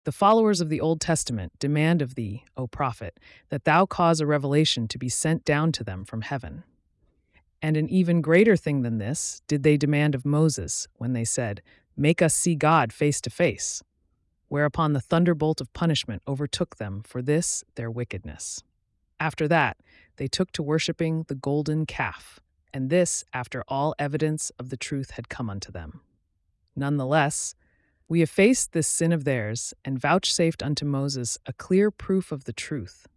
The followers of the Old Testament demand of thee, O prophet, that thou cause a revelation to be sent down to them from heaven. And an even greater thing than this did they demand of Moses when they said, Make us see God face to face, whereupon the thunderbolt of punishment overtook them for this their wickedness. After that, they took to worshipping the golden calf, and this after all evidence of the truth had come unto them. Nonetheless, we effaced this sin of theirs and vouchsafed unto Moses a clear proof of the truth,